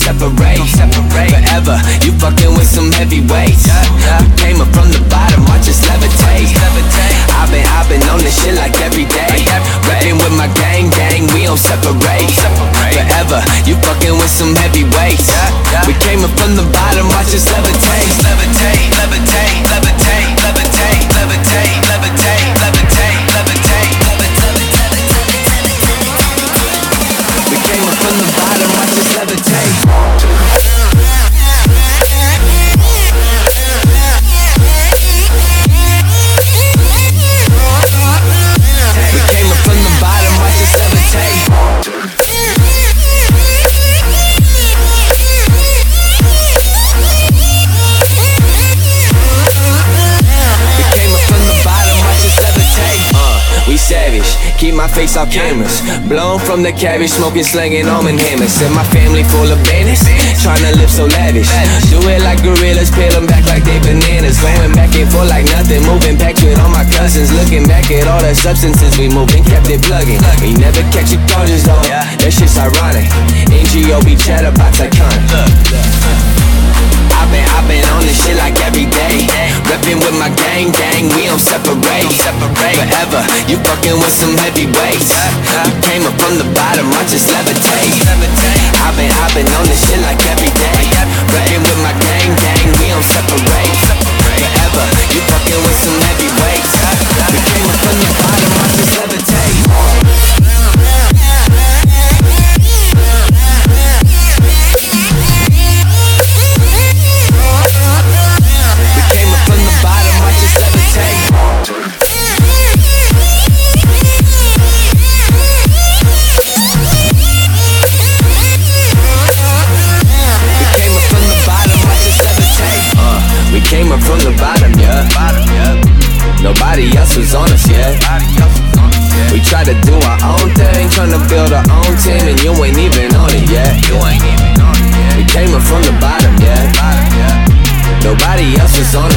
separate forever. You fucking with some heavyweights. We came up from the bottom, watch us levitate. I've been on this shit like every day. Rapping with my gang, we don't separate forever. You fucking with some heavyweights. We came up from the bottom, watch us levitate. Levitate, levitate, levitate, levitate, levitate, levitate, levitate, levitate, levitate. We came up from the bottom, watch us levitate. We came up from the bottom, watch us levitate. We savage, keep my face off cameras. Blown from the cabbage, smoking, slanging almond hammers. Said my family full of bandits, tryna live so lavish. Do it like gorillas, peel them back like they bananas. Going back and forth like nothing, moving packs with all my cousins. Looking back at all the substances we moved and kept it plugging. We never catch your charges though, that shit's ironic. NGOB chatterbox iconic. I've been on this shit like every day. Reppin' with my gang, we don't separate forever. You fucking with some heavyweights. You came up from the bottom, watch us levitate. I've been on this shit like every day. Reppin' with my gang, we don't separate forever. You fucking with some heavyweights. We came up from the bottom, watch us levitate. Came up from the bottom, yeah. Nobody else was on us, yeah. We tried to do our own thing, tryna build our own team, and you ain't even on it yet. We came up from the bottom, yeah. Nobody else was on